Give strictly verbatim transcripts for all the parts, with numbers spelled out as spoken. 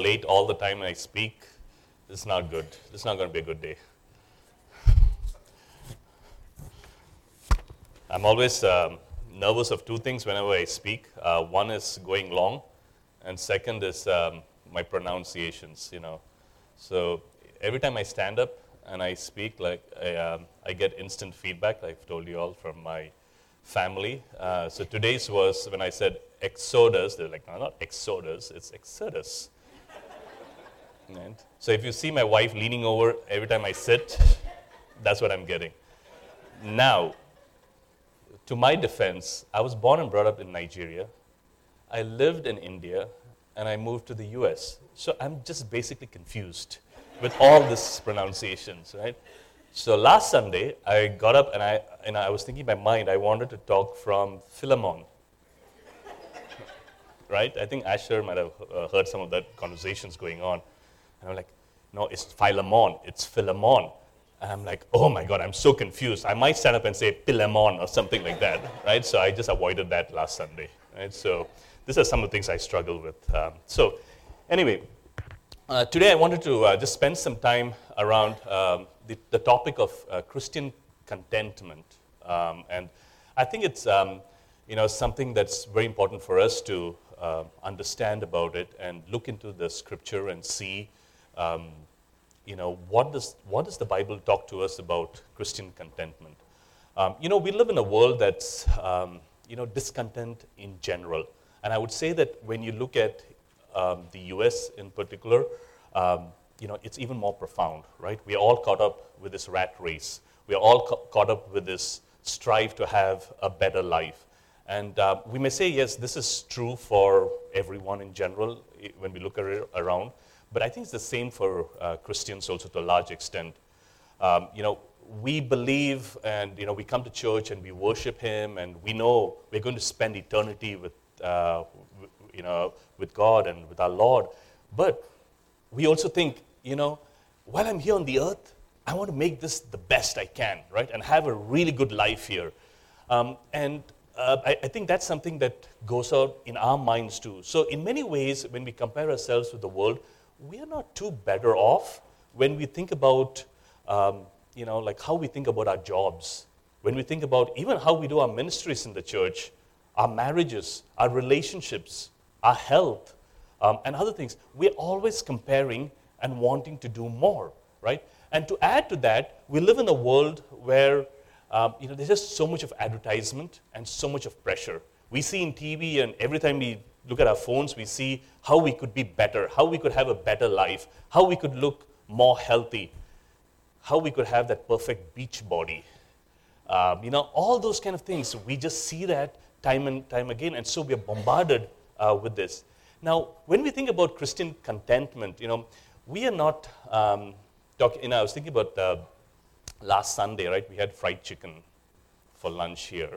late all the time when I speak, this is not good. This is not going to be a good day. I'm always um, nervous of two things whenever I speak. Uh, one is going long, and second is um, my pronunciations, you know. So every time I stand up and I speak, like I, um, I get instant feedback, like I've told you all, from my family. Uh, so today's was when I said Exodus, they're like, no, not Exodus, it's Exodus. And so if you see my wife leaning over every time I sit, that's what I'm getting. Now, to my defense, I was born and brought up in Nigeria. I lived in India, and I moved to the U S. So I'm just basically confused with all these pronunciations, right? So last Sunday, I got up and I, and I was thinking in my mind, I wanted to talk from Philemon, right? I think Asher might have uh, heard some of that conversations going on. And I'm like, no, it's Philemon, it's Philemon. And I'm like, oh my God, I'm so confused. I might stand up and say Philemon or something like that, right? So I just avoided that last Sunday, right? So these are some of the things I struggle with. Um, so anyway, uh, today I wanted to uh, just spend some time around um, the, the topic of uh, Christian contentment. Um, and I think it's um, you know, something that's very important for us to uh, understand about it and look into the scripture and see um, you know, what does, what does the Bible talk to us about Christian contentment? Um, you know, we live in a world that's um, you know, discontent in general. And I would say that when you look at um, the U S in particular, um, you know, it's even more profound, right? We are all caught up with this rat race. We are all ca- caught up with this strive to have a better life. And uh, we may say, yes, this is true for everyone in general when we look ar- around, but I think it's the same for uh, Christians also to a large extent. Um, you know, we believe and, you know, we come to church and we worship Him and we know we're going to spend eternity with, uh, you know, with God and with our Lord. But we also think, you know, while I'm here on the earth, I want to make this the best I can, right? And have a really good life here. Um, and uh, I, I think that's something that goes out in our minds too. So in many ways, when we compare ourselves with the world, we are not too better off when we think about, um, you know, like how we think about our jobs, when we think about even how we do our ministries in the church, our marriages, our relationships, our health, um, and other things. We're always comparing and wanting to do more, right? And to add to that, we live in a world where, um, you know, there's just so much of advertisement and so much of pressure. We see in T V and every time we look at our phones, we see how we could be better, how we could have a better life, how we could look more healthy, how we could have that perfect beach body. Um, you know, all those kind of things, we just see that time and time again, and so we are bombarded uh, with this. Now, when we think about Christian contentment, you know, we are not um, talking, you know, I was thinking about uh, last Sunday, right, we had fried chicken for lunch here.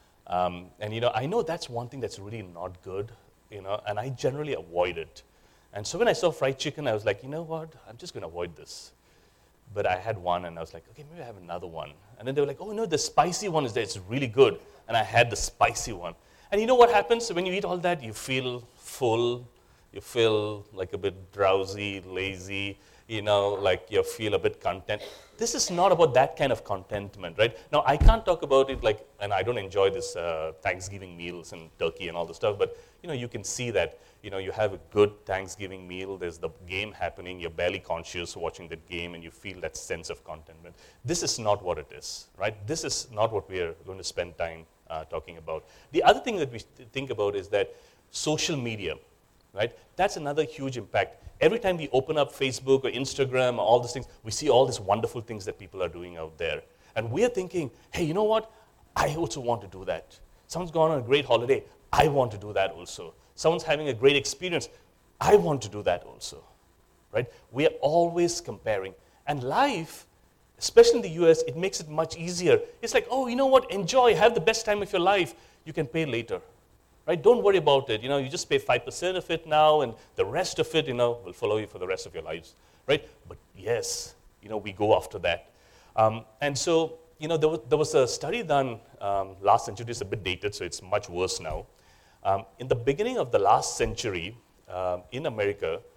Um, and, you know, I know that's one thing that's really not good, you know, and I generally avoid it. And so when I saw fried chicken, I was like, you know what, I'm just going to avoid this. But I had one, and I was like, okay, maybe I have another one. And then they were like, oh, no, the spicy one is there. It's really good. And I had the spicy one. And you know what happens when you eat all that? You feel full. You feel like a bit drowsy, lazy, you know, like you feel a bit content. This is not about that kind of contentment, right? Now, I can't talk about it like, and I don't enjoy this uh, Thanksgiving meals and turkey and all the stuff, but, you know, you can see that, you know, you have a good Thanksgiving meal, there's the game happening, you're barely conscious watching that game, and you feel that sense of contentment. This is not what it is, right? This is not what we are going to spend time uh, talking about. The other thing that we think about is that social media, right? That's another huge impact. Every time we open up Facebook or Instagram or all these things, we see all these wonderful things that people are doing out there. And we're thinking, hey, you know what? I also want to do that. Someone's gone on a great holiday. I want to do that also. Someone's having a great experience. I want to do that also, right? We are always comparing. And life, especially in the U S, it makes it much easier. It's like, oh, you know what? Enjoy. Have the best time of your life. You can pay later. Right? Don't worry about it. You know, you just pay five percent of it now, and the rest of it, you know, will follow you for the rest of your lives, right? But yes, you know, we go after that. Um, and so, you know, there was, there was a study done um, last century. It's a bit dated, so it's much worse now. Um, in the beginning of the last century, um, in America,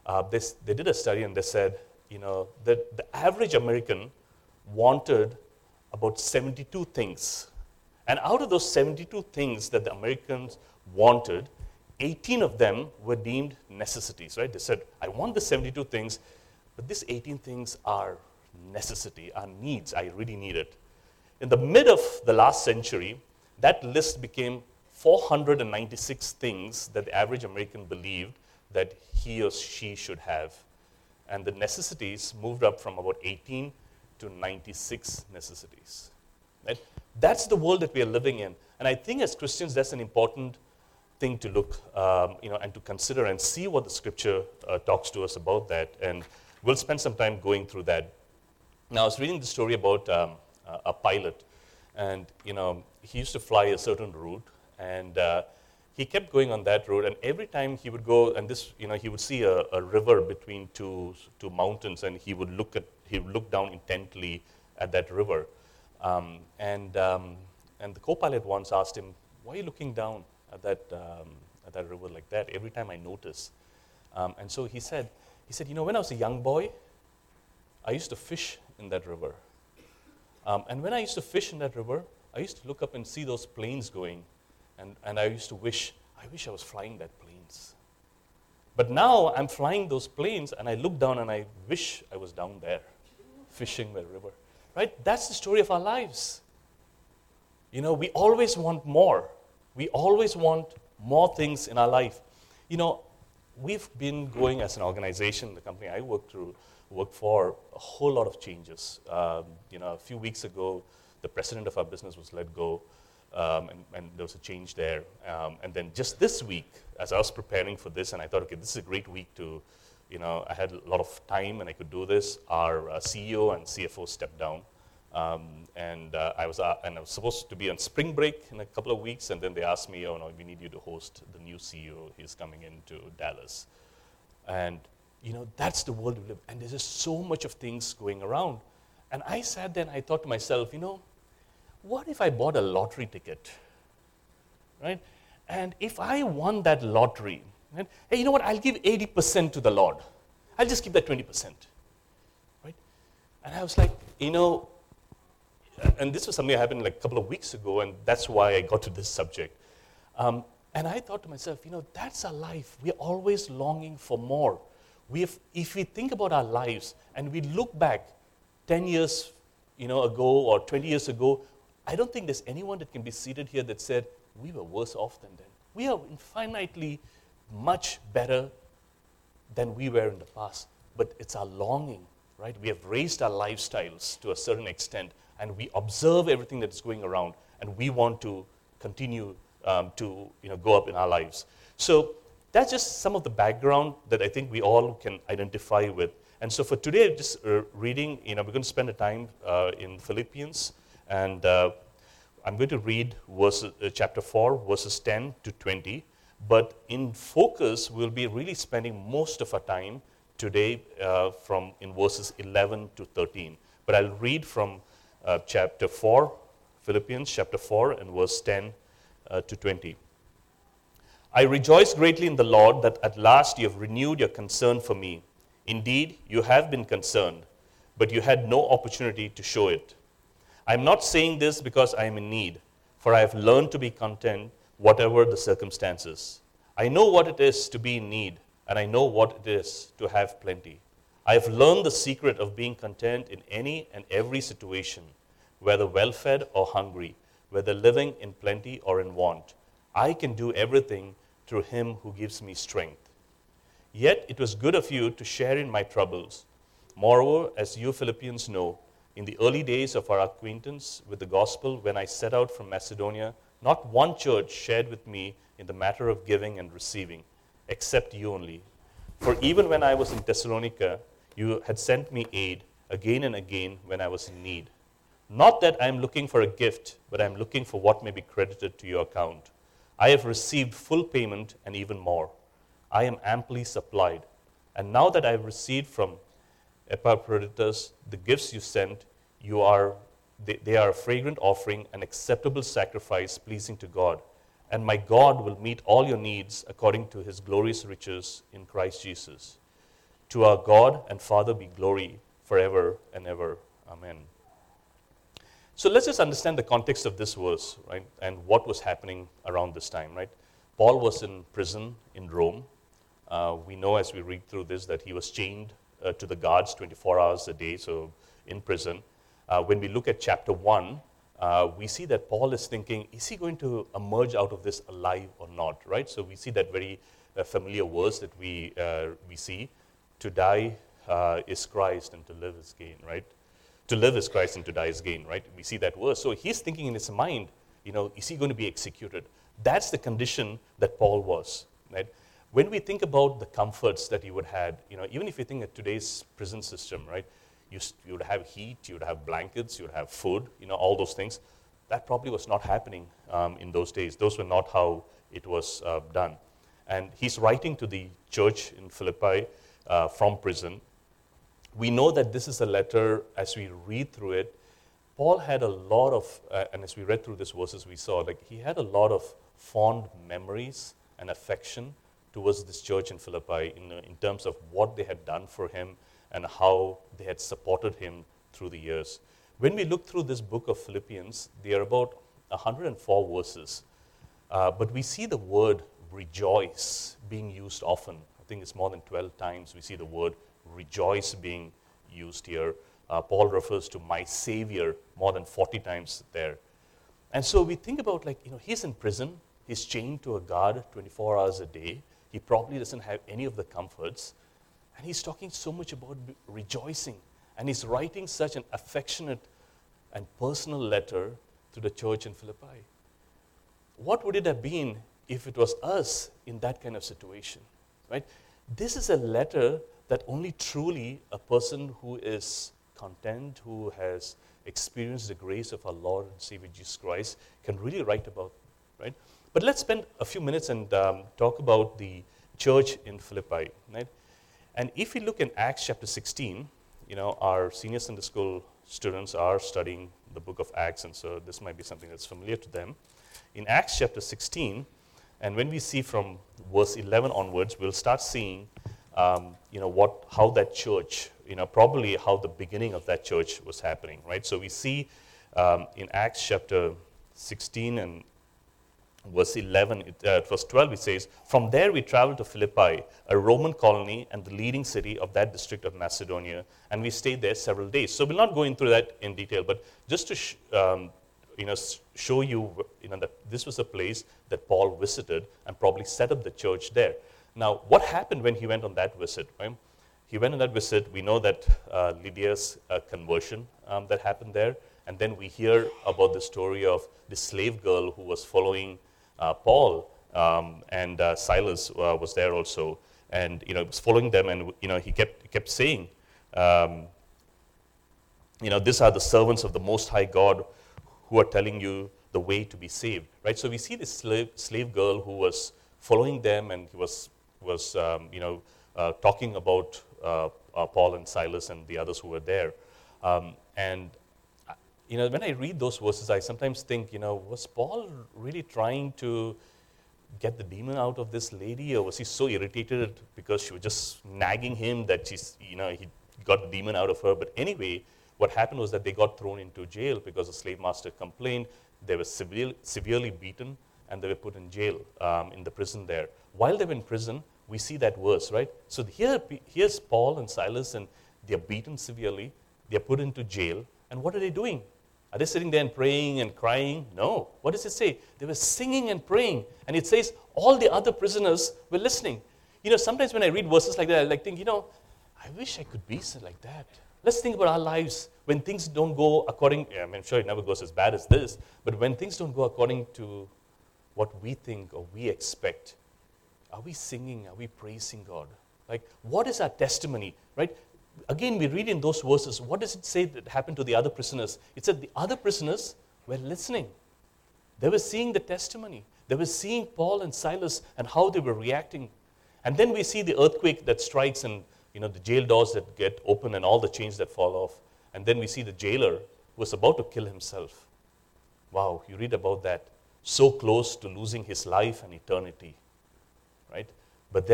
Uh, this, they did a study and they said, you know, that the average American wanted about seventy-two things. And out of those seventy-two things that the Americans wanted, eighteen of them were deemed necessities, right? They said, I want the seventy-two things, but these eighteen things are necessity, are needs. I really need it. In the mid of the last century, that list became four hundred ninety-six things that the average American believed that he or she should have. And the necessities moved up from about eighteen to ninety-six necessities. Right? That's the world that we are living in. And I think as Christians, that's an important thing to look, um, you know, and to consider and see what the scripture uh, talks to us about that. And we'll spend some time going through that. Now, I was reading the story about um, a pilot, and, you know, he used to fly a certain route, and uh, he kept going on that road, and every time he would go, and this, you know, he would see a, a river between two, two mountains, and he would look at, he would look down intently at that river. Um, and, um, and the co-pilot once asked him, why are you looking down at that, um, at that river like that every time I notice? Um, and so he said, he said, you know, when I was a young boy, I used to fish in that river. Um, and when I used to fish in that river, I used to look up and see those planes going, and, and I used to wish, I wish I was flying that planes. But now I'm flying those planes, and I look down and I wish I was down there, fishing that river. Right? That's the story of our lives. You know, we always want more. We always want more things in our life. You know, we've been going as an organization, the company I work through, work for, a whole lot of changes. Um, you know, a few weeks ago, the president of our business was let go, um, and, and there was a change there. Um, and then just this week, as I was preparing for this, and I thought, okay, this is a great week to, you know, I had a lot of time and I could do this. Our uh, C E O and C F O stepped down. Um, and uh, I was uh, and I was supposed to be on spring break in a couple of weeks, and then they asked me, oh no, we need you to host the new C E O. He's coming into Dallas. And you know, that's the world we live in. And there's just so much of things going around. And I sat there and I thought to myself, you know, what if I bought a lottery ticket, right? And if I won that lottery, right? Hey, you know what, I'll give eighty percent to the Lord. I'll just keep that twenty percent, right? And I was like, you know, and this was something that happened like a couple of weeks ago, and that's why I got to this subject. Um, and I thought to myself, you know, that's our life. We're always longing for more. We have, if we think about our lives and we look back ten years you know, ago or twenty years ago, I don't think there's anyone that can be seated here that said, we were worse off than then. We are infinitely much better than we were in the past. But it's our longing, right? We have raised our lifestyles to a certain extent, and we observe everything that's going around, and we want to continue um, to you know, go up in our lives. So that's just some of the background that I think we all can identify with. And so for today, just uh, reading, you know, we're going to spend a time uh, in Philippians, and uh, I'm going to read verse, uh, chapter four, verses ten to twenty. But in focus, we'll be really spending most of our time today uh, from in verses eleven to thirteen. But I'll read from uh, chapter four, Philippians chapter four, and verse ten uh, to twenty. I rejoice greatly in the Lord that at last you have renewed your concern for me. Indeed, you have been concerned, but you had no opportunity to show it. I am not saying this because I am in need, for I have learned to be content whatever the circumstances. I know what it is to be in need, and I know what it is to have plenty. I have learned the secret of being content in any and every situation, whether well-fed or hungry, whether living in plenty or in want. I can do everything through him who gives me strength. Yet it was good of you to share in my troubles. Moreover, as you Philippians know, in the early days of our acquaintance with the gospel, when I set out from Macedonia, not one church shared with me in the matter of giving and receiving, except you only. For even when I was in Thessalonica, you had sent me aid again and again when I was in need. Not that I am looking for a gift, but I am looking for what may be credited to your account. I have received full payment and even more. I am amply supplied. And now that I have received from Epaphroditus the gifts you sent, you are they, they are a fragrant offering, an acceptable sacrifice pleasing to God. And my God will meet all your needs according to his glorious riches in Christ Jesus. To our God and Father be glory forever and ever. Amen. So let's just understand the context of this verse, right, and what was happening around this time, right? Paul was in prison in Rome. Uh, we know as we read through this that he was chained uh, to the guards twenty-four hours a day, so in prison. Uh, when we look at chapter one, uh, we see that Paul is thinking, is he going to emerge out of this alive or not, right? So we see that very uh, familiar verse that we, uh, we see, to die uh, is Christ and to live is gain, right? To live is Christ and to die is gain, right? We see that verse. So he's thinking in his mind, you know, is he going to be executed? That's the condition that Paul was, right? When we think about the comforts that he would have, you know, even if you think of today's prison system, right? You, you would have heat, you would have blankets, you would have food, you know, all those things. That probably was not happening um, in those days. Those were not how it was uh, done. And he's writing to the church in Philippi uh, from prison. We know that this is a letter, as we read through it, Paul had a lot of, uh, and as we read through these verses, we saw, like, he had a lot of fond memories and affection towards this church in Philippi in, uh, in terms of what they had done for him and how they had supported him through the years. When we look through this book of Philippians, there are about one hundred four verses, uh, but we see the word rejoice being used often. I think it's more than twelve times we see the word rejoice being used here. Uh, Paul refers to my Savior more than forty times there. And so we think about, like, you know, he's in prison, he's chained to a guard twenty-four hours a day, he probably doesn't have any of the comforts, and he's talking so much about rejoicing, and he's writing such an affectionate and personal letter to the church in Philippi. What would it have been if it was us in that kind of situation, right? This is a letter that only truly a person who is content, who has experienced the grace of our Lord and Savior Jesus Christ can really write about, right? But let's spend a few minutes and um, talk about the church in Philippi, right? And if we look in Acts chapter sixteen, you know, our senior Sunday school students are studying the book of Acts, and so this might be something that's familiar to them. In Acts chapter sixteen, and when we see from verse eleven onwards, we'll start seeing, um, you know, what, how that church, you know, probably how the beginning of that church was happening, right? So we see um, in Acts chapter sixteen and verse eleven, it, uh, verse twelve, it says, "From there we traveled to Philippi, a Roman colony and the leading city of that district of Macedonia, and we stayed there several days." So we'll not go into that in detail, but just to sh- um, you know, show you, you know, that this was a place that Paul visited and probably set up the church there. Now, what happened when he went on that visit? Right? He went on that visit. We know that uh, Lydia's uh, conversion um, that happened there, and then we hear about the story of the slave girl who was following Uh, Paul um, and uh, Silas uh, was there also, and you know was following them, and you know he kept kept saying, um, you know, "These are the servants of the Most High God, who are telling you the way to be saved." Right. So we see this slave slave girl who was following them, and he was was um, you know uh, talking about uh, uh, Paul and Silas and the others who were there, um, and. You know, when I read those verses, I sometimes think, you know, was Paul really trying to get the demon out of this lady, or was he so irritated because she was just nagging him that she's, you know, he got the demon out of her? But anyway, what happened was that they got thrown into jail because the slave master complained. They were severe, severely beaten, and they were put in jail um, in the prison there. While they were in prison, we see that verse, right? So here, here's Paul and Silas, and they're beaten severely. They're put into jail, and what are they doing? Are they sitting there and praying and crying? No. What does it say? They were singing and praying. And it says all the other prisoners were listening. You know, sometimes when I read verses like that, I like think, you know, I wish I could be like that. Let's think about our lives when things don't go according, yeah, I mean, I'm sure it never goes as bad as this, but when things don't go according to what we think or we expect, are we singing? Are we praising God? Like, what is our testimony, right? Again, we read in those verses, what does it say that happened to the other prisoners? It said the other prisoners were listening. They were seeing the testimony. They were seeing Paul and Silas and how they were reacting. And then we see the earthquake that strikes and, you know, the jail doors that get open and all the chains that fall off. And then we see the jailer who was about to kill himself. Wow, you read about that. So close to losing his life and eternity, right? But then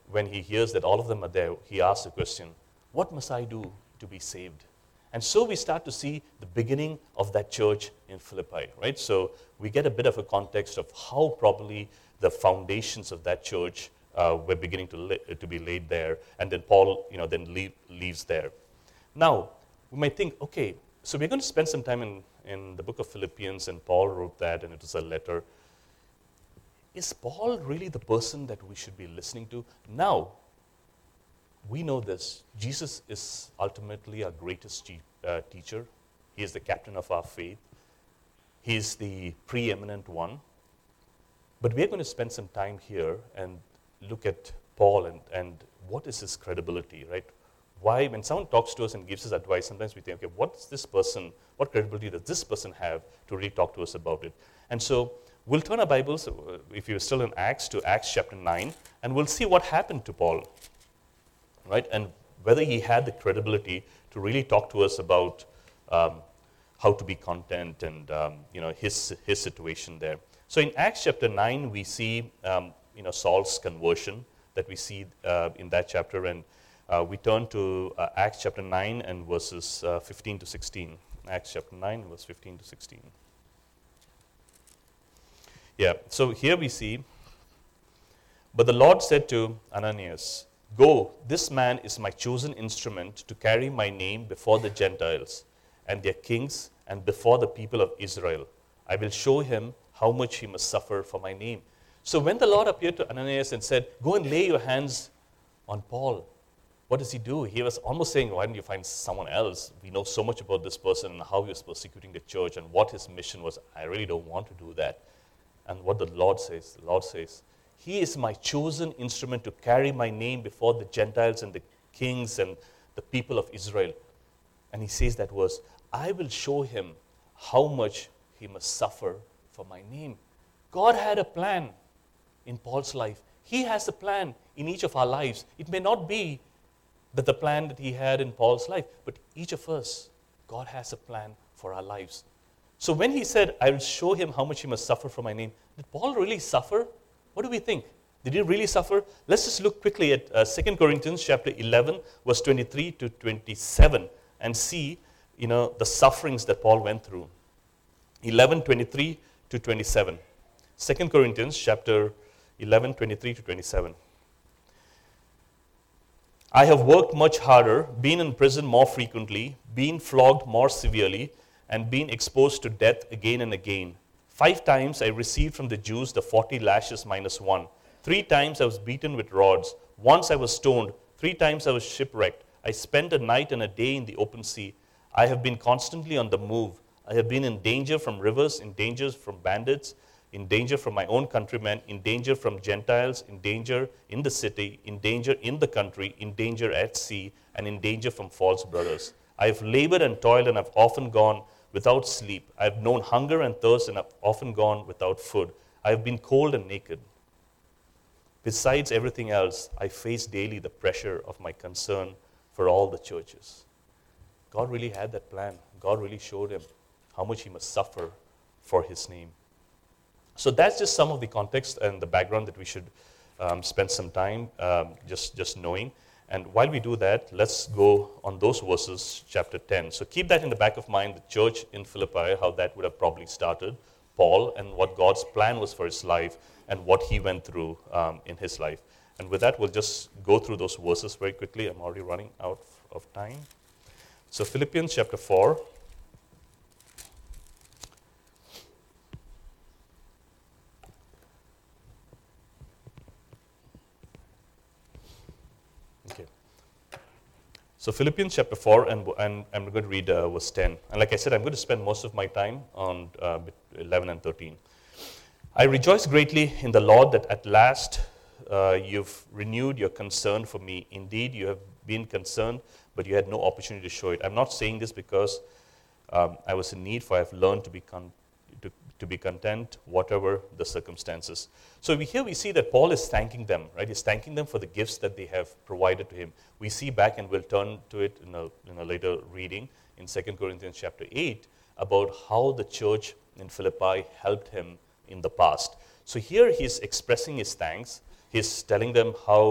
when he hears that all of them are there, he asks the question, what must I do to be saved? And so we start to see the beginning of that church in Philippi, right? So we get a bit of a context of how probably the foundations of that church uh, were beginning to, la- to be laid there, and then Paul, you know, then leave, leaves there. Now, we might think, okay, so we're going to spend some time in, in the book of Philippians, and Paul wrote that, and it was a letter. Is Paul really the person that we should be listening to? Now, we know this. Jesus is ultimately our greatest te- uh, teacher. He is the captain of our faith. He is the preeminent one. But we're going to spend some time here and look at Paul and, and what is his credibility, right? Why, when someone talks to us and gives us advice, sometimes we think, okay, what's this person, what credibility does this person have to really talk to us about it? And so we'll turn our Bibles, uh, if you're still in Acts, to Acts chapter nine, and we'll see what happened to Paul, right? And whether he had the credibility to really talk to us about um, how to be content and um, you know his his situation there. So in Acts chapter nine, we see um, you know Saul's conversion that we see uh, in that chapter, and uh, we turn to uh, Acts chapter nine and verses uh, fifteen to sixteen. Acts chapter nine, verse fifteen to sixteen. Yeah. So here we see, but the Lord said to Ananias, "Go, this man is my chosen instrument to carry my name before the Gentiles and their kings and before the people of Israel. I will show him how much he must suffer for my name." So when the Lord appeared to Ananias and said, "Go and lay your hands on Paul," what does he do? He was almost saying, why don't you find someone else? We know so much about this person and how he was persecuting the church and what his mission was. I really don't want to do that. And what the Lord says, the Lord says, "He is my chosen instrument to carry my name before the Gentiles and the kings and the people of Israel." And he says that verse, "I will show him how much he must suffer for my name." God had a plan in Paul's life. He has a plan in each of our lives. It may not be that the plan that he had in Paul's life, but each of us, God has a plan for our lives. So when he said, "I will show him how much he must suffer for my name," did Paul really suffer? What do we think? Did he really suffer? Let's just look quickly at uh, Second Corinthians chapter eleven, verse twenty-three to twenty-seven, and see, you know, the sufferings that Paul went through. eleven, twenty-three to twenty-seven. Second Corinthians chapter eleven, twenty-three to twenty-seven. "I have worked much harder, been in prison more frequently, been flogged more severely, and been exposed to death again and again. Five times I received from the Jews the forty lashes minus one. Three times I was beaten with rods. Once I was stoned. Three times I was shipwrecked. I spent a night and a day in the open sea. I have been constantly on the move. I have been in danger from rivers, in danger from bandits, in danger from my own countrymen, in danger from Gentiles, in danger in the city, in danger in the country, in danger at sea, and in danger from false brothers. I have labored and toiled and have often gone without sleep. I have known hunger and thirst and have often gone without food. I have been cold and naked. Besides everything else, I face daily the pressure of my concern for all the churches." God really had that plan. God really showed him how much he must suffer for his name. So that's just some of the context and the background that we should um, spend some time um, just, just knowing. And while we do that, let's go on those verses, chapter ten. So keep that in the back of mind, the church in Philippi, how that would have probably started, Paul, and what God's plan was for his life, and what he went through um, in his life. And with that, we'll just go through those verses very quickly. I'm already running out of time. So Philippians chapter four. Okay. So Philippians chapter four, and, and I'm going to read uh, verse ten. And like I said, I'm going to spend most of my time on uh, eleven and thirteen. "I rejoice greatly in the Lord that at last uh, you've renewed your concern for me. Indeed, you have been concerned, but you had no opportunity to show it." I'm not saying this because um, I was in need, for I've learned to be con- to, to be content, whatever the circumstances. So we, here we see that Paul is thanking them, right? He's thanking them for the gifts that they have provided to him. We see back, and we'll turn to it in a, in a later reading in Second Corinthians chapter eight, about how the church in Philippi helped him in the past. So here he's expressing his thanks. He's telling them how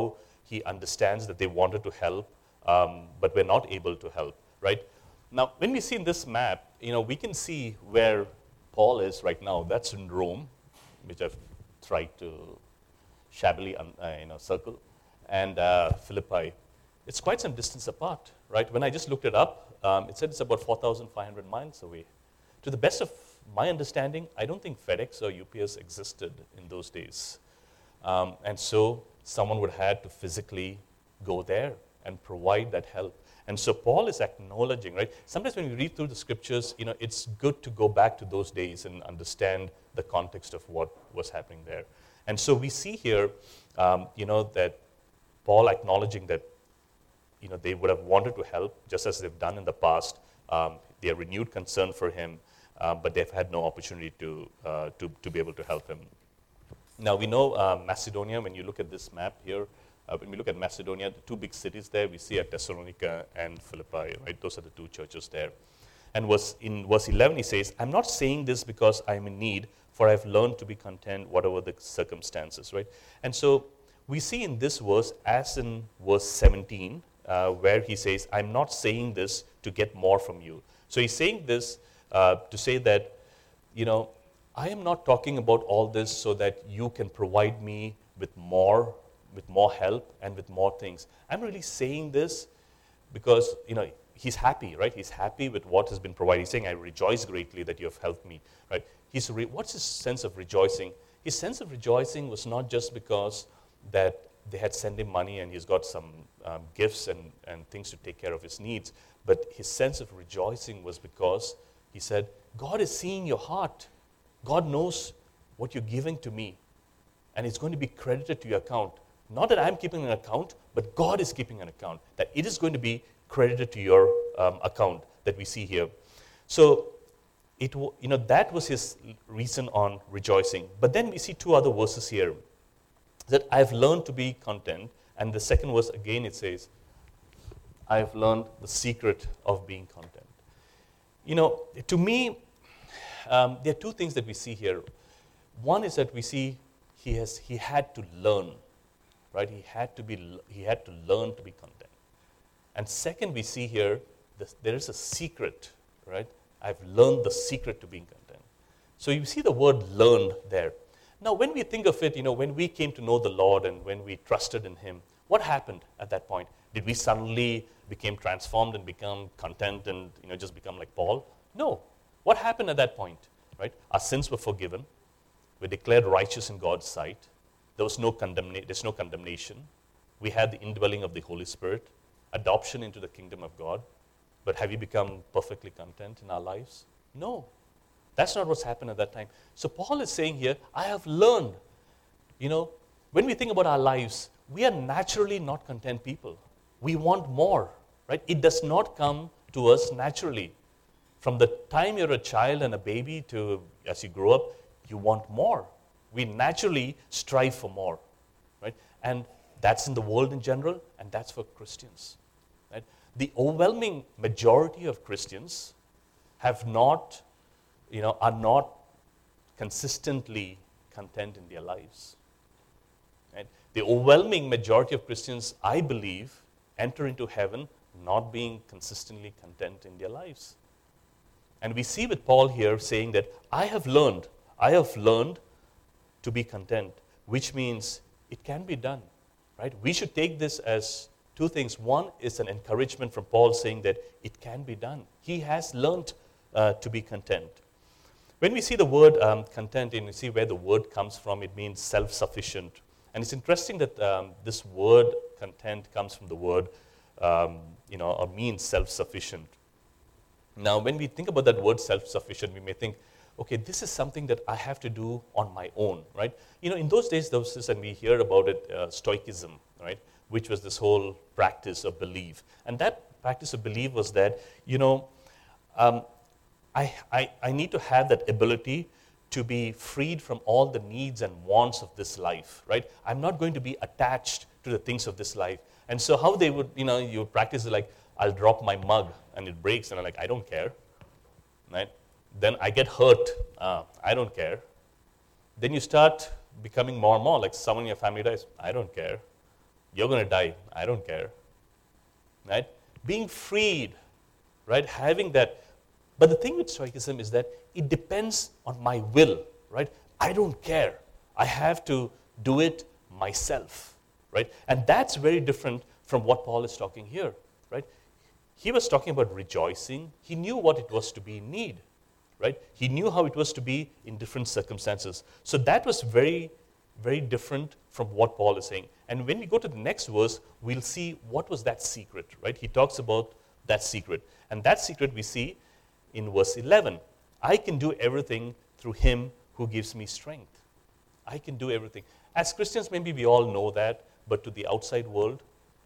He understands that they wanted to help, um, but were not able to help, right? Now, when we see in this map, you know, we can see where Paul is right now. That's in Rome, which I've tried to shabbily um, uh, you know, circle, and uh, Philippi. It's quite some distance apart, right? When I just looked it up, um, it said it's about four thousand five hundred miles away. To the best of my understanding, I don't think FedEx or U P S existed in those days. Um, and so someone would have had to physically go there and provide that help. And so Paul is acknowledging, right? Sometimes when we read through the scriptures, you know, it's good to go back to those days and understand the context of what was happening there. And so we see here, um, you know, that Paul acknowledging that, you know, they would have wanted to help, just as they've done in the past. Um, they have renewed concern for him, uh, but they've had no opportunity to, uh, to, to be able to help him. Now, we know uh, Macedonia, when you look at this map here, uh, when we look at Macedonia, the two big cities there, we see at Thessalonica and Philippi, right? Those are the two churches there. And was in verse eleven, he says, I'm not saying this because I'm in need, for I've learned to be content whatever the circumstances, right? And so we see in this verse, as in verse seventeen, uh, where he says, I'm not saying this to get more from you. So he's saying this uh, to say that, you know, I am not talking about all this so that you can provide me with more, with more help and with more things. I'm really saying this because, you know, he's happy, right? He's happy with what has been provided. He's saying, I rejoice greatly that you have helped me, right? He's re- what's his sense of rejoicing? His sense of rejoicing was not just because that they had sent him money and he's got some um, gifts and, and things to take care of his needs, but his sense of rejoicing was because he said, God is seeing your heart. God knows what you're giving to me, and it's going to be credited to your account. Not that I'm keeping an account, but God is keeping an account, that it is going to be credited to your um, account that we see here. So, it you know that was his reason on rejoicing. But then we see two other verses here, that I've learned to be content, and the second verse again it says, I've learned the secret of being content. You know, to me, Um, there are two things that we see here. One is that we see he has he had to learn, right? He had to be he had to learn to be content. And second, we see here this, there is a secret, right? I've learned the secret to being content. So you see the word "learned" there. Now, when we think of it, you know, when we came to know the Lord and when we trusted in Him, what happened at that point? Did we suddenly become transformed and become content and you know just become like Paul? No. What happened at that point, right? Our sins were forgiven. We're declared righteous in God's sight. There was no condemnation. There's no condemnation. We had the indwelling of the Holy Spirit, adoption into the kingdom of God. But have you become perfectly content in our lives? No. That's not what's happened at that time. So Paul is saying here, I have learned. You know, when we think about our lives, we are naturally not content people. We want more, right? It does not come to us naturally. From the time you're a child and a baby to as you grow up, you want more. We naturally strive for more, right? And that's in the world in general, and that's for Christians, right? The overwhelming majority of Christians have not, you know, are not consistently content in their lives, right? The overwhelming majority of Christians, I believe, enter into heaven not being consistently content in their lives. And we see with Paul here saying that I have learned, I have learned to be content, which means it can be done, right? We should take this as two things. One is an encouragement from Paul saying that it can be done. He has learned uh, to be content. When we see the word um, content and we see where the word comes from, it means self-sufficient. And it's interesting that um, this word content comes from the word, um, you know, or means self-sufficient. Now, when we think about that word self-sufficient, we may think, okay, this is something that I have to do on my own, right? You know, in those days, there was this, and we hear about it, uh, Stoicism, right? Which was this whole practice of belief. And that practice of belief was that, you know, um, I, I, I need to have that ability to be freed from all the needs and wants of this life, right? I'm not going to be attached to the things of this life. And so how they would, you know, you practice it like, I'll drop my mug and it breaks and I'm like, I don't care, right? Then I get hurt, uh, I don't care. Then you start becoming more and more like someone in your family dies, I don't care. You're going to die. I don't care. Right? Being freed, right? Having that. But the thing with Stoicism is that it depends on my will, right? I don't care. I have to do it myself, right? And that's very different from what Paul is talking here, right? He was talking about rejoicing. He knew what it was to be in need, right? He knew how it was to be in different circumstances. So that was very, very different from what Paul is saying. And when we go to the next verse, we'll see what was that secret, right? He talks about that secret. And that secret we see in verse eleven. I can do everything through him who gives me strength. I can do everything. As Christians, maybe we all know that, but to the outside world,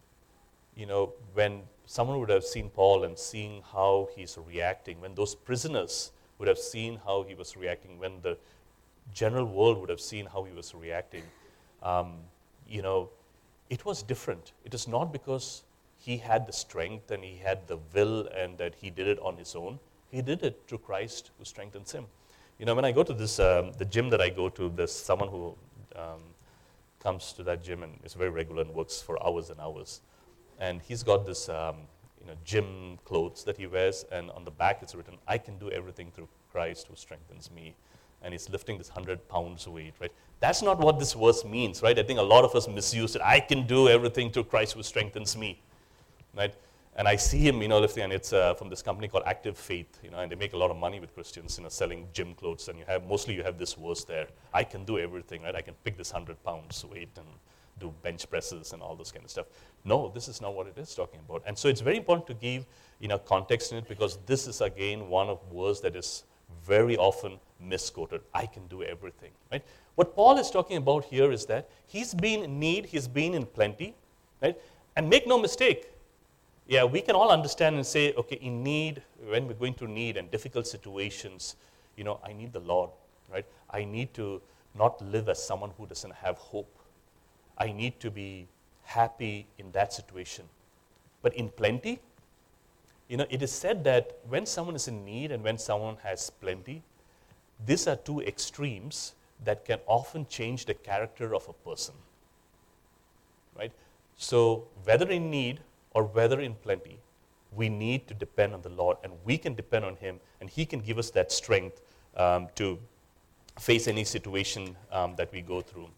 you know, when someone would have seen Paul and seeing how he's reacting, when those prisoners would have seen how he was reacting, when the general world would have seen how he was reacting, um, you know, it was different. It is not because he had the strength and he had the will and that he did it on his own. He did it through Christ who strengthens him. You know, when I go to this, um, the gym that I go to, there's someone who um, comes to that gym and is very regular and works for hours and hours. And he's got this, um, you know, gym clothes that he wears, and on the back it's written, I can do everything through Christ who strengthens me. And he's lifting this one hundred pounds weight, right? That's not what this verse means, right? I think a lot of us misuse it. I can do everything through Christ who strengthens me, right? And I see him, you know, lifting, and it's uh, from this company called Active Faith, you know, and they make a lot of money with Christians, you know, selling gym clothes, and you have, mostly you have this verse there, I can do everything, right? I can pick this one hundred pounds weight and do bench presses and all this kind of stuff. No, this is not what it is talking about. And so it's very important to give, you know, context in it, because this is, again, one of words that is very often misquoted. I can do everything, right? What Paul is talking about here is that he's been in need, he's been in plenty, right? And make no mistake, yeah, we can all understand and say, okay, in need, when we're going through need and difficult situations, you know, I need the Lord, right? I need to not live as someone who doesn't have hope. I need to be happy in that situation. But in plenty, you know, it is said that when someone is in need and when someone has plenty, these are two extremes that can often change the character of a person, right? So whether in need or whether in plenty, we need to depend on the Lord, and we can depend on him, and he can give us that strength um, to face any situation um, that we go through.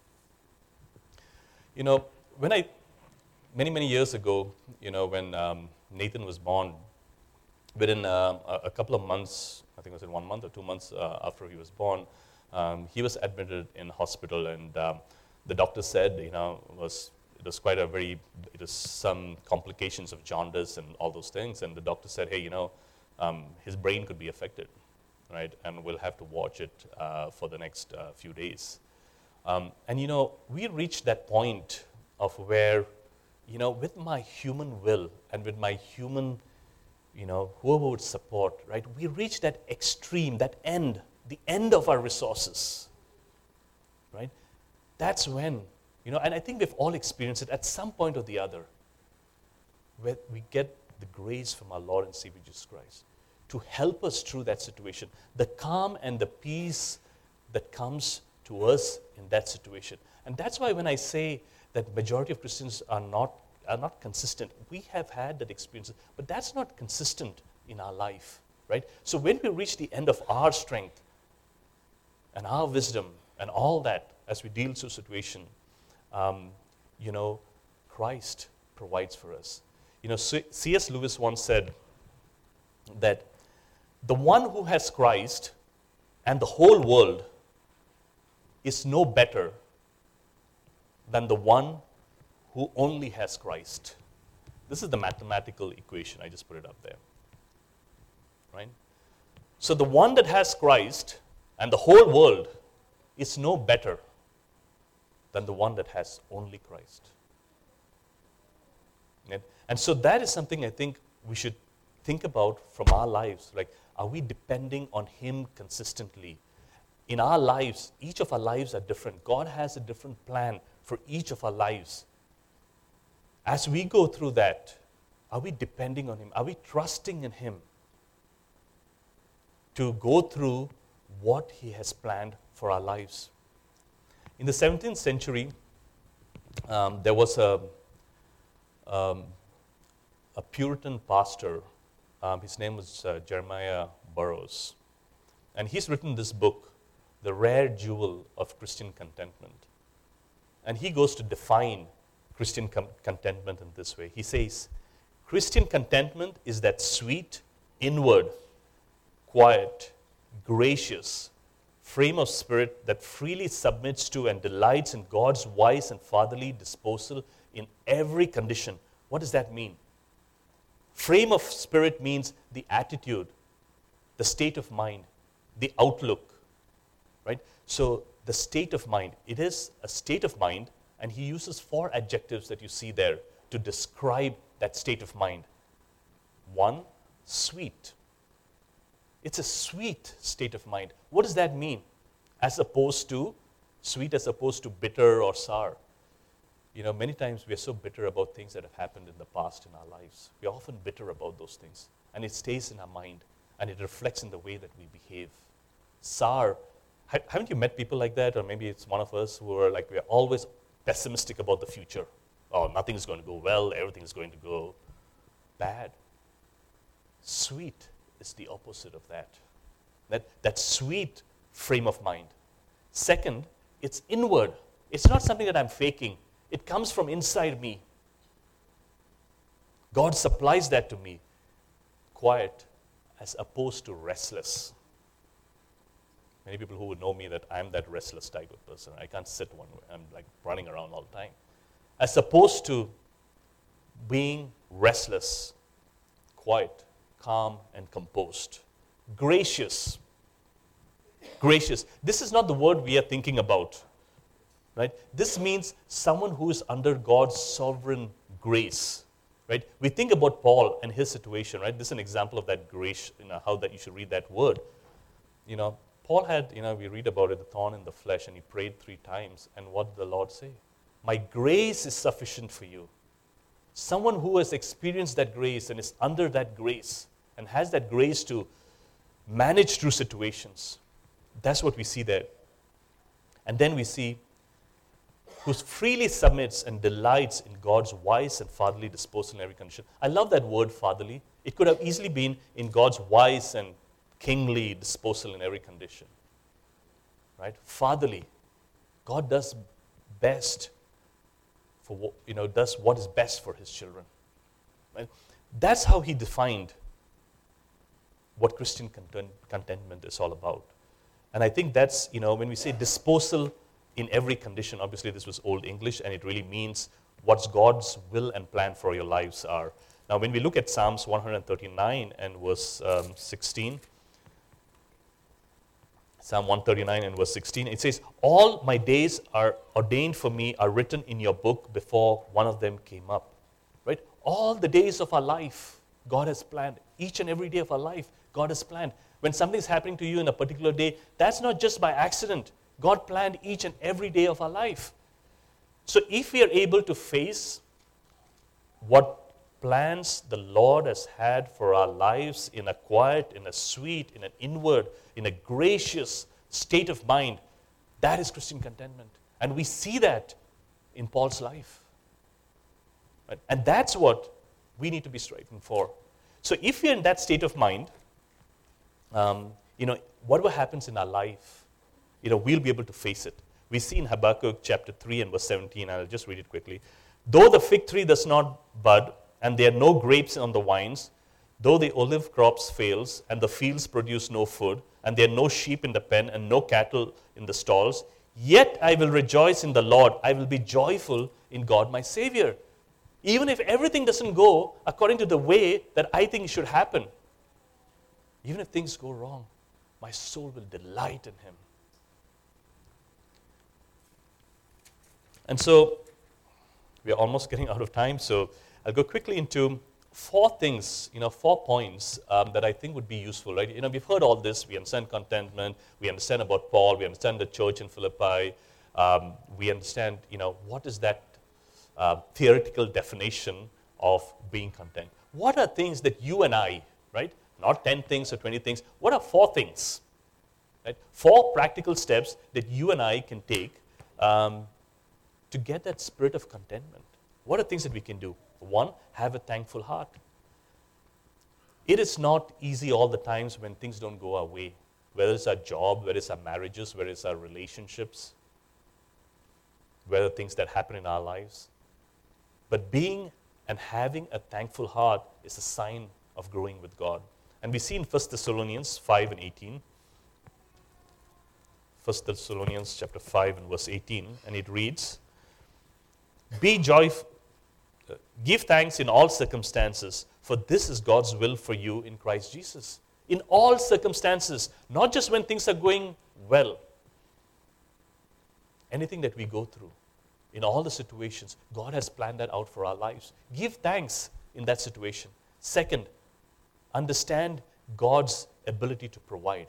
You know, when I, many, many years ago, you know, when um, Nathan was born, within uh, a, a couple of months, I think it was in one month or two months uh, after he was born, um, he was admitted in hospital, and um, the doctor said, you know, was it was quite a very, it was some complications of jaundice and all those things, and the doctor said, hey, you know, um, his brain could be affected, right, and we'll have to watch it uh, for the next uh, few days. Um, and, you know, we reached that point of where, you know, with my human will and with my human, you know, whoever would support, right, we reached that extreme, that end, the end of our resources, right? That's when, you know, and I think we've all experienced it at some point or the other, where we get the grace from our Lord and Savior Jesus Christ to help us through that situation, the calm and the peace that comes to us in that situation. And that's why when I say that majority of Christians are not are not consistent, we have had that experience, but that's not consistent in our life, right? So when we reach the end of our strength and our wisdom and all that as we deal with the situation, um, you know, Christ provides for us. You know, C S Lewis once said that the one who has Christ and the whole world is no better than the one who only has Christ. This is the mathematical equation. I just put it up there, right? So the one that has Christ and the whole world is no better than the one that has only Christ. And, and so that is something I think we should think about from our lives. Like, are we depending on him consistently? In our lives, each of our lives are different. God has a different plan for each of our lives. As we go through that, are we depending on him? Are we trusting in him to go through what he has planned for our lives? In the seventeenth century, um, there was a, um, a Puritan pastor. Um, his name was uh, Jeremiah Burroughs. And he's written this book, The Rare Jewel of Christian Contentment. And he goes to define Christian com- contentment in this way. He says, Christian contentment is that sweet, inward, quiet, gracious frame of spirit that freely submits to and delights in God's wise and fatherly disposal in every condition. What does that mean? Frame of spirit means the attitude, the state of mind, the outlook, right? So the state of mind, it is a state of mind, and he uses four adjectives that you see there to describe that state of mind. One, sweet. It's a sweet state of mind. What does that mean? As opposed to, sweet as opposed to bitter or sour. You know, many times we are so bitter about things that have happened in the past in our lives. We are often bitter about those things. And it stays in our mind. And it reflects in the way that we behave. Sour. Haven't you met people like that? Or maybe it's one of us who are like, we are always pessimistic about the future. Oh, nothing's going to go well. Everything's going to go bad. Sweet is the opposite of that. That, that sweet frame of mind. Second, it's inward. It's not something that I'm faking. It comes from inside me. God supplies that to me. Quiet as opposed to restless. Many people who would know me that I'm that restless type of person. I can't sit one way. I'm like running around all the time. As opposed to being restless, quiet, calm, and composed. Gracious. Gracious. This is not the word we are thinking about. Right? This means someone who is under God's sovereign grace. Right? We think about Paul and his situation, right? This is an example of that grace, you know, how that you should read that word. You know, Paul had, you know, we read about it, the thorn in the flesh, and he prayed three times. And what did the Lord say? My grace is sufficient for you. Someone who has experienced that grace and is under that grace and has that grace to manage through situations. That's what we see there. And then we see who freely submits and delights in God's wise and fatherly disposal in every condition. I love that word, fatherly. It could have easily been in God's wise and kingly disposal in every condition. Right? Fatherly. God does best for, you know, does what is best for his children. Right? That's how he defined what Christian content, contentment is all about. And I think that's, you know, when we say disposal in every condition, obviously this was Old English, and it really means what's God's will and plan for your lives are. Now, when we look at Psalms one thirty-nine and verse um, sixteen, Psalm one thirty-nine and verse sixteen, it says, all my days are ordained for me, are written in your book before one of them came up. Right? All the days of our life, God has planned. Each and every day of our life, God has planned. When something's happening to you in a particular day, that's not just by accident. God planned each and every day of our life. So if we are able to face what plans the Lord has had for our lives in a quiet, in a sweet, in an inward, in a gracious state of mind, that is Christian contentment. And we see that in Paul's life. Right? And that's what we need to be striving for. So if we're in that state of mind, um, you know, whatever happens in our life, you know, we'll be able to face it. We see in Habakkuk chapter three and verse seventeen, I'll just read it quickly. Though the fig tree does not bud, and there are no grapes on the vines, though the olive crops fails, and the fields produce no food, and there are no sheep in the pen, and no cattle in the stalls, yet I will rejoice in the Lord. I will be joyful in God my Savior. Even if everything doesn't go according to the way that I think it should happen, even if things go wrong, my soul will delight in him. And so, we are almost getting out of time, so I'll go quickly into four things, you know, four points um, that I think would be useful, right? You know, we've heard all this. We understand contentment. We understand about Paul. We understand the church in Philippi. Um, we understand, you know, what is that uh, theoretical definition of being content? What are things that you and I, right? Not ten things or twenty things. What are four things? Right? Four practical steps that you and I can take um, to get that spirit of contentment. What are things that we can do? One, have a thankful heart. It is not easy all the times when things don't go our way, whether it's our job, whether it's our marriages, whether it's our relationships, whether things that happen in our lives. But being and having a thankful heart is a sign of growing with God. And we see in First Thessalonians five and eighteen, First Thessalonians chapter five and verse eighteen, and it reads, Be joyful, give thanks in all circumstances, for this is God's will for you in Christ Jesus. In all circumstances, not just when things are going well. Anything that we go through, in all the situations, God has planned that out for our lives. Give thanks in that situation. Second, understand God's ability to provide.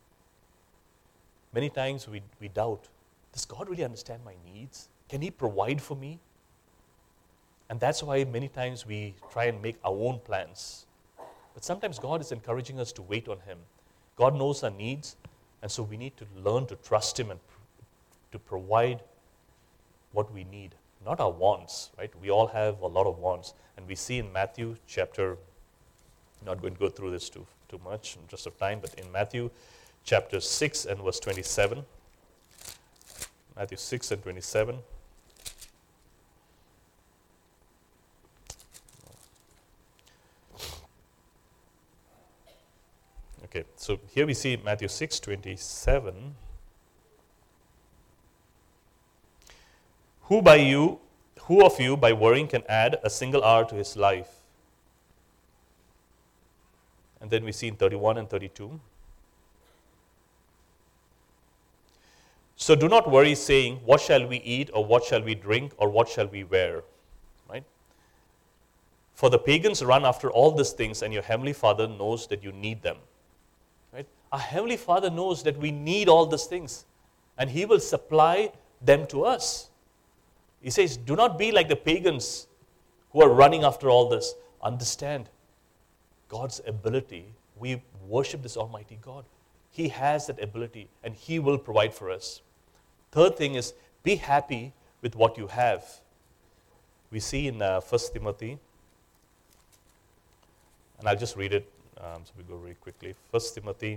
Many times we, we doubt, does God really understand my needs? Can He provide for me? And that's why many times we try and make our own plans. But sometimes God is encouraging us to wait on Him. God knows our needs, and so we need to learn to trust Him and to provide what we need, not our wants, right? We all have a lot of wants. And we see in Matthew chapter, not going to go through this too, too much in interest of time, but in Matthew chapter six and verse twenty-seven, Matthew six and twenty-seven, okay, so here we see Matthew six twenty-seven, Who by you, who of you by worrying can add a single hour to his life? And then we see in thirty-one and thirty-two. So do not worry, saying, what shall we eat, or what shall we drink, or what shall we wear? Right? For the pagans run after all these things, and your heavenly Father knows that you need them. Right? Our heavenly Father knows that we need all these things, and He will supply them to us. He says, do not be like the pagans who are running after all this. Understand God's ability. We worship this Almighty God. He has that ability, and He will provide for us. Third thing is, be happy with what you have. We see in uh, First Timothy, and I'll just read it, um, so we go really quickly. First Timothy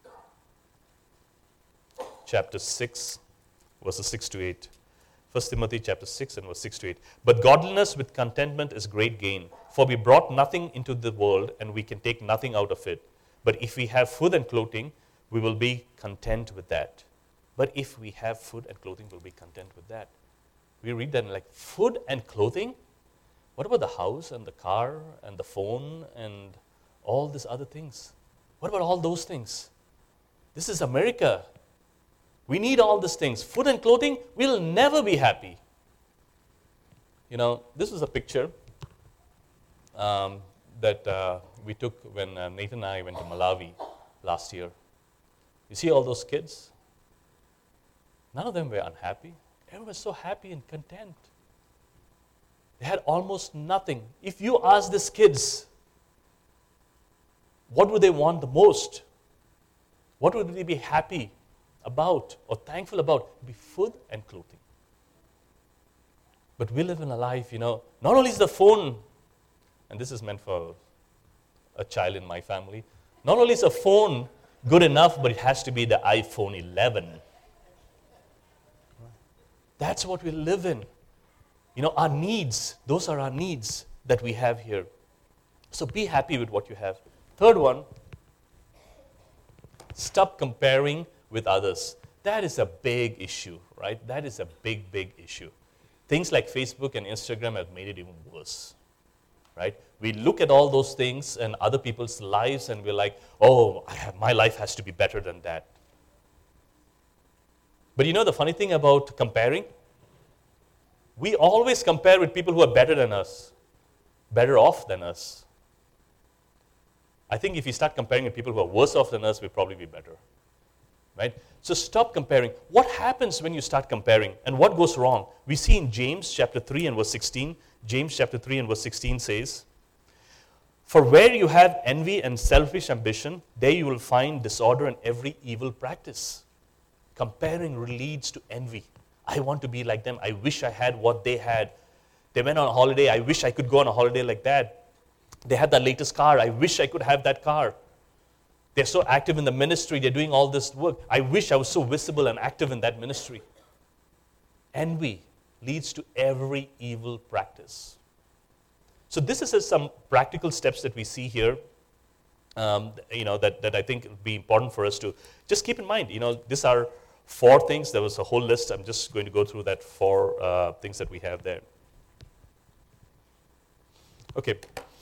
chapter six, verses six to eight. First Timothy chapter six and verse six to eight. But godliness with contentment is great gain, for we brought nothing into the world, and we can take nothing out of it. But if we have food and clothing, we will be content with that. But if we have food and clothing, we'll be content with that. We read that and like, food and clothing? What about the house and the car and the phone and all these other things? What about all those things? This is America. We need all these things. Food and clothing, we'll never be happy. You know, this is a picture um, that uh, we took when uh, Nathan and I went to Malawi last year. You see all those kids? None of them were unhappy. Everyone was so happy and content. They had almost nothing. If you ask these kids, what would they want the most? What would they be happy about or thankful about? It'd be food and clothing. But we live in a life, you know, not only is the phone, and this is meant for a child in my family, not only is a phone good enough, but it has to be the iPhone eleven. That's what we live in. You know, our needs, those are our needs that we have here. So be happy with what you have. Third one, stop comparing with others. That is a big issue, right? That is a big, big issue. Things like Facebook and Instagram have made it even worse, right? We look at all those things and other people's lives and we're like, oh, I have, my life has to be better than that. But you know the funny thing about comparing? We always compare with people who are better than us, better off than us. I think if we start comparing with people who are worse off than us, we'll probably be better. Right? So stop comparing. What happens when you start comparing and what goes wrong? We see in James chapter three and verse sixteen, James chapter three and verse sixteen says, for where you have envy and selfish ambition, there you will find disorder and every evil practice. Comparing leads to envy. I want to be like them. I wish I had what they had. They went on a holiday. I wish I could go on a holiday like that. They had the latest car. I wish I could have that car. They're so active in the ministry. They're doing all this work. I wish I was so visible and active in that ministry. Envy leads to every evil practice. So this is some practical steps that we see here, um, you know, that, that I think will be important for us to just keep in mind. You know, these are four things. There was a whole list. I'm just going to go through that four uh, things that we have there. Okay.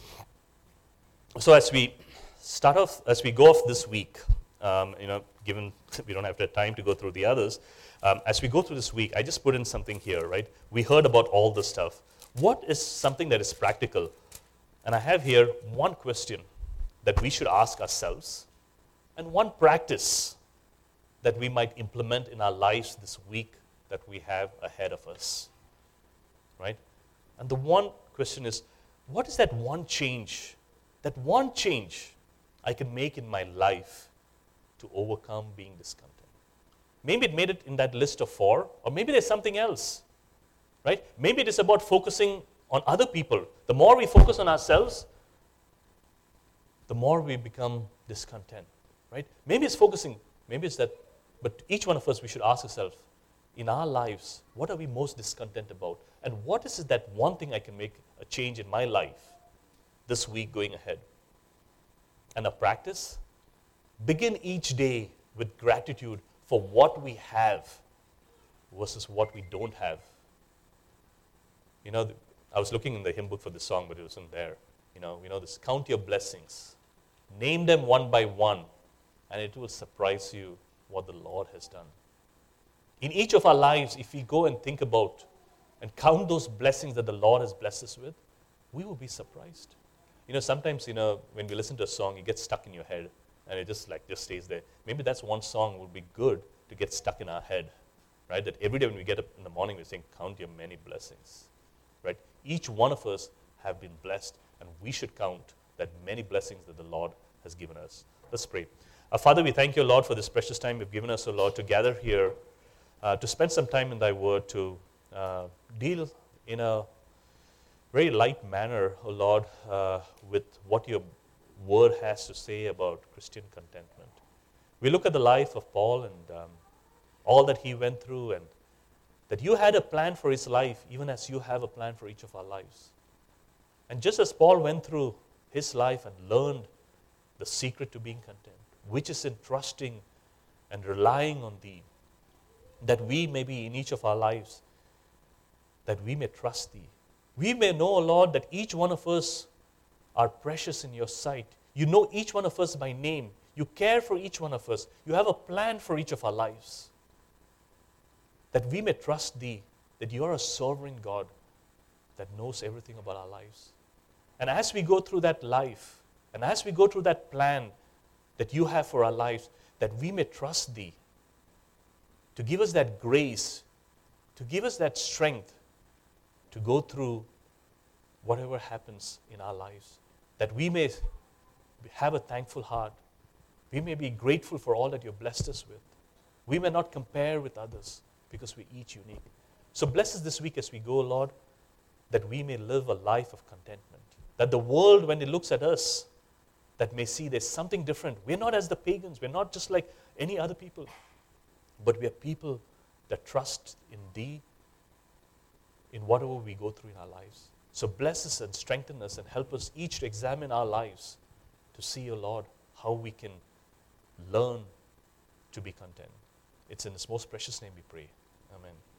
So as we start off, as we go off this week, um, you know, given we don't have the time to go through the others, um, as we go through this week, I just put in something here, right? We heard about all this stuff. What is something that is practical? And I have here one question that we should ask ourselves, and one practice that we might implement in our lives this week that we have ahead of us, right? And the one question is, what is that one change, that one change I can make in my life to overcome being discontent? Maybe it made it in that list of four, or maybe there's something else, right? Maybe it is about focusing on other people. The more we focus on ourselves, the more we become discontent, right? Maybe it's focusing, maybe it's that, but each one of us, we should ask ourselves, in our lives, what are we most discontent about? And what is it that one thing I can make a change in my life this week going ahead? And a practice, begin each day with gratitude for what we have versus what we don't have. You know, I was looking in the hymn book for this song, but it wasn't there. You know, you know this, count your blessings, name them one by one, and it will surprise you what the Lord has done. In each of our lives, if we go and think about and count those blessings that the Lord has blessed us with, we will be surprised. You know, sometimes, you know, when we listen to a song, it gets stuck in your head, and it just like just stays there. Maybe that's one song would be good to get stuck in our head, right? That every day when we get up in the morning, we're saying, count your many blessings, right? Each one of us have been blessed, and we should count that many blessings that the Lord has given us. Let's pray. Our Father, we thank you, Lord, for this precious time you've given us, O Lord, to gather here, uh, to spend some time in thy word, to uh, deal in a very light manner, O Lord, uh, with what your word has to say about Christian contentment. We look at the life of Paul and um, all that he went through, and that you had a plan for his life, even as you have a plan for each of our lives. And just as Paul went through his life and learned the secret to being content, which is in trusting and relying on thee, that we may be in each of our lives, that we may trust thee. We may know, Lord, that each one of us are precious in your sight. You know each one of us by name. You care for each one of us. You have a plan for each of our lives. That we may trust thee, that you are a sovereign God that knows everything about our lives. And as we go through that life, and as we go through that plan that you have for our lives, that we may trust thee, to give us that grace, to give us that strength to go through whatever happens in our lives, that we may have a thankful heart. We may be grateful for all that you've blessed us with. We may not compare with others because we're each unique. So bless us this week as we go, Lord, that we may live a life of contentment. That the world, when it looks at us, that may see there's something different. We're not as the pagans. We're not just like any other people. But we are people that trust in thee in whatever we go through in our lives. So bless us and strengthen us and help us each to examine our lives to see, O Lord, how we can learn to be content. It's in His most precious name we pray. Amen.